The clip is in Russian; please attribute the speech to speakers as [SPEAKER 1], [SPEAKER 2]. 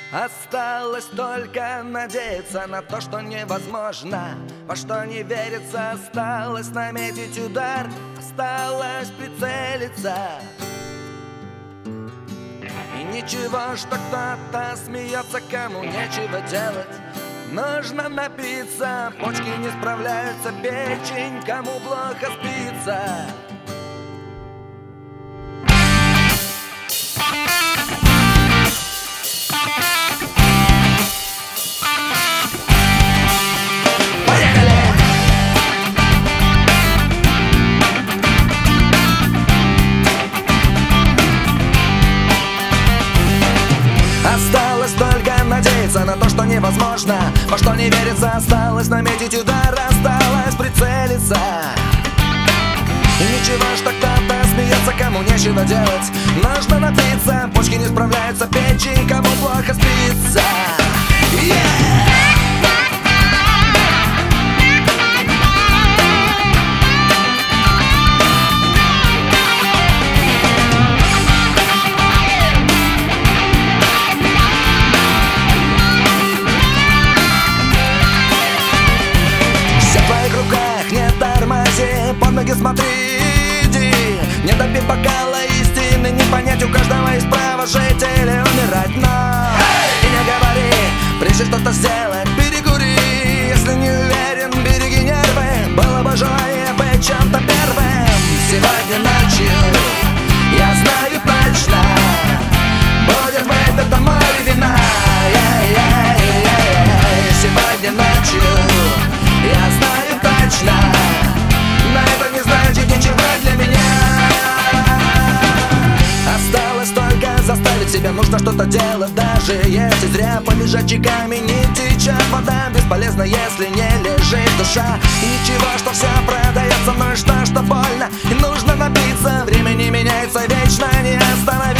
[SPEAKER 1] Осталось только надеяться на то, что невозможно, во что не верится. Осталось наметить удар, осталось прицелиться. И ничего, что кто-то смеется, кому нечего делать. Нужно напиться, почки не справляются, печень, кому плохо спится. Осталось только надеяться на то, что невозможно, во что не верится. Осталось наметить удар, осталось прицелиться. И ничего, что кто-то смеется, кому нечего делать. Нужно напиться, почки не справляются, печень, кому плохо спится. Под ноги смотри, иди. Не допей бокала истины, не понять у каждого из права жить или умирать. Но и не говори, прежде что-то сделать, перекури. Если не уверен, береги нервы. Было бы желание быть чем-то первым. Сегодня ночью я знаю точно, будет выпито море вина. Сегодня ночью я знаю точно, но это не значит ничего для меня. Осталось только заставить себя, нужно что-то делать. Даже если зря по лежачиками не течет вода. Бесполезно, если не лежит душа. И ничего, что все продается, но и что больно. И нужно напиться, время не меняется вечно, не остановить.